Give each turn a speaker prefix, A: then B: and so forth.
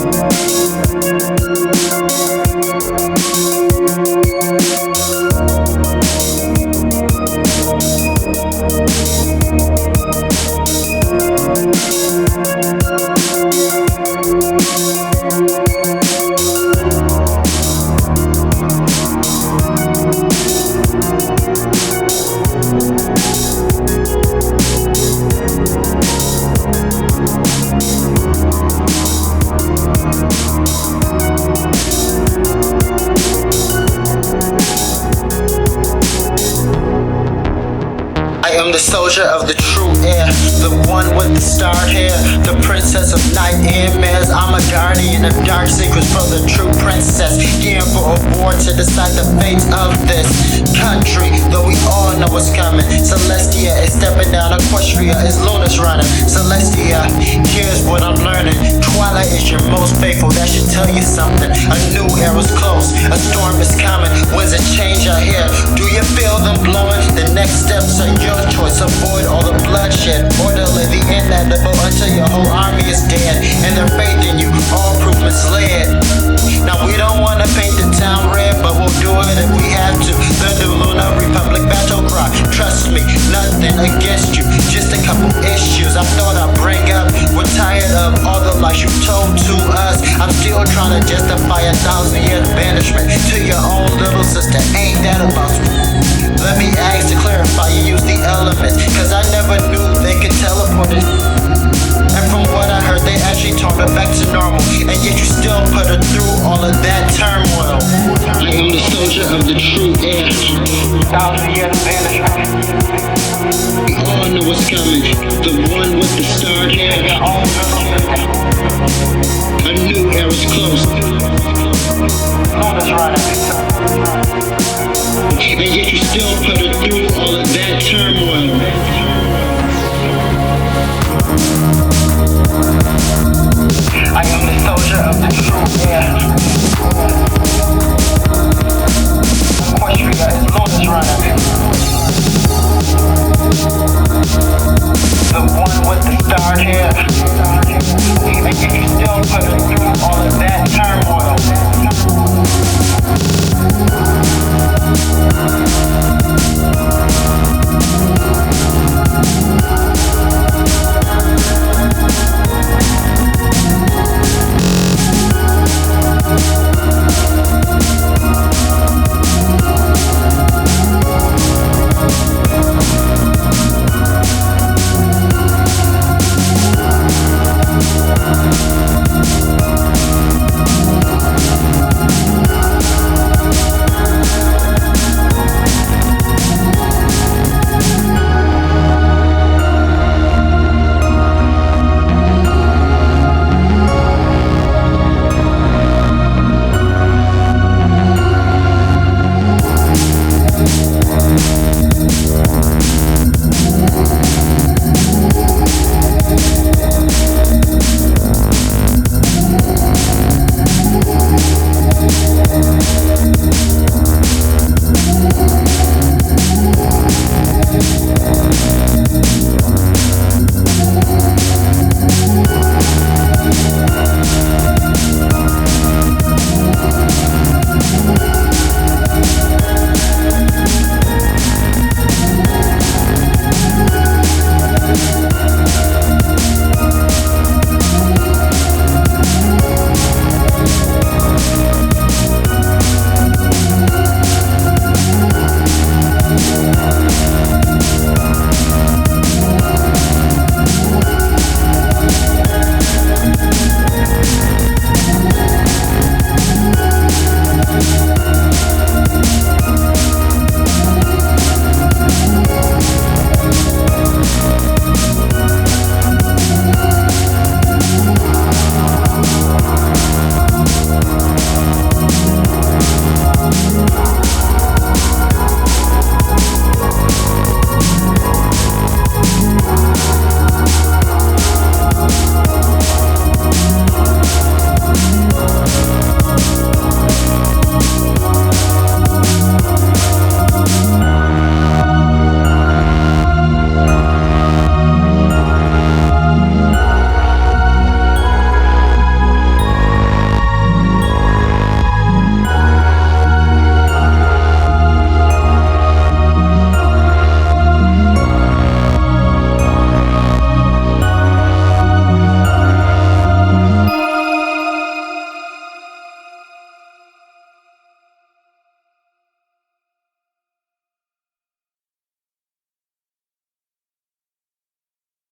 A: I am the soldier of the true air, the one with the starred hair, the princess of nightmares. I'm a guardian of dark secrets for the true princess, gearing for a war to decide the fate of this country. Though we all know what's coming, Celestia is stepping down, Equestria is Luna's running. Celestia, here's what I'm learning. Twilight is your most faithful, that should tell you something. A new era's close, a storm is coming, winds of change are here. Do you feel them blowing? The next steps are your choice. Avoid all the bloodshed, or delay the inevitable until your whole army is dead and their faith in you all proof misled. Now we don't want to paint the town red, but we'll do it if we have to. The new Lunar Republic battle cry, trust me, nothing against you, just a couple issues I thought I'd bring up. We're tired of all the lies you told to us. I'm still trying to justify 1,000 years banishment to your own little sister. Ain't that about you? Let me ask to clarify, you use the elements, cause I never knew they could teleport it. And from what I heard, they actually turned her back to normal, and yet you still put her through all of that turmoil. I am the soldier of the true air.
B: 1,000 years banishment.
A: We all know what's coming, the one with the starred hair. A new era's close,
B: Luna's running.
A: and yet you still put her through all of that turmoil.
B: I am the soldier of the true air. Equestria is Luna's running.